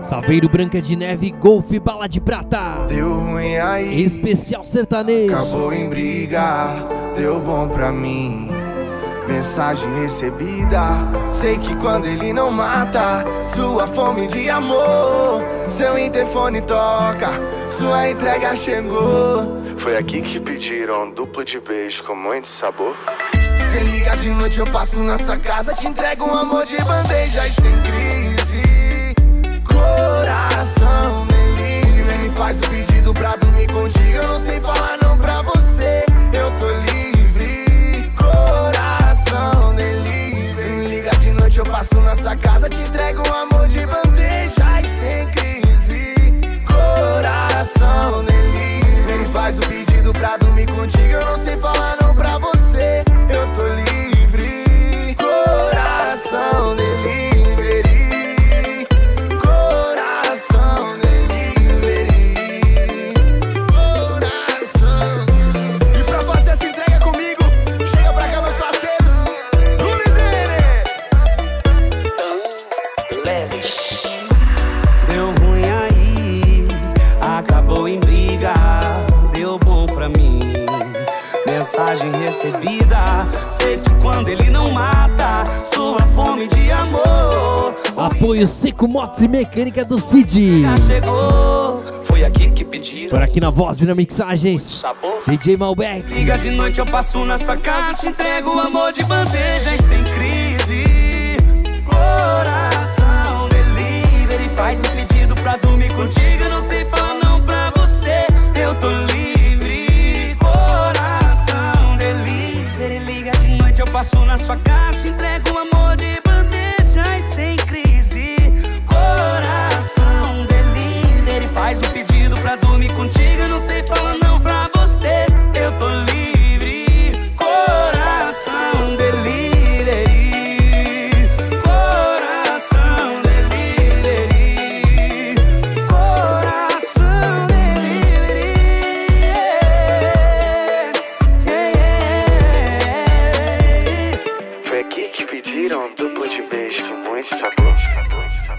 Saveiro Branca de Neve, Golf Bala de Prata. Deu ruim aí, especial sertanejo. acabou em briga, deu bom pra mim. Mensagem recebida, sei que quando ele não mata sua fome de amor, seu interfone toca, sua entrega chegou. Foi aqui que pediram duplo de beijo com muito sabor. Cê liga de noite, eu passo na sua casa, te entrego um amor de bandeja e sem crise. Coração delivery, me faz o pedido pra dormir contigo. Eu não sei falar não pra você, eu tô livre. Coração delivery, me liga de noite, eu passo na sua casa, te entrego um amor de bandeja e sem crise. Coração delivery, me faz o pedido pra dormir contigo. Eu não sei falar não pra você, eu tô livre. Coração delivery. Mensagem recebida, sei que quando ele não mata sua fome de amor. Apoio Seco Motos e Mecânica do Cid. Já chegou, foi aqui que pediram. Por aqui na voz e na mixagens, sabor. DJ Malbec. Liga de noite, eu passo na sua casa, te entrego o amor de bandeja e sem crise. Coração delivery, faz um pedido pra dormir contigo. Eu não sei falar não pra você, eu tô livre. Eu passo na sua casa, entrego um amor de bandeja e sem crise. Coração delivery, faz um pedido pra dormir contigo. Eu não sei falar não.